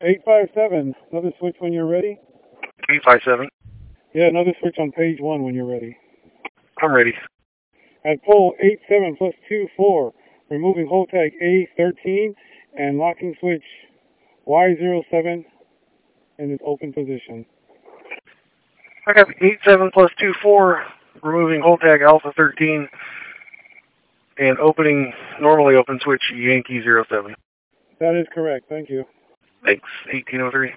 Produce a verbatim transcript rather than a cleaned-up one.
eight five seven, another switch when you're ready. eight five seven. Yeah, another switch on page one when you're ready. I'm ready. At pole eight seven plus two four, removing hold tag A thirteen and locking switch Y zero seven in its open position. I got eight seven plus two four, removing hold tag Alpha thirteen and opening, normally open switch Yankee zero seven. That is correct. Thank you. Thanks. eighteen oh three.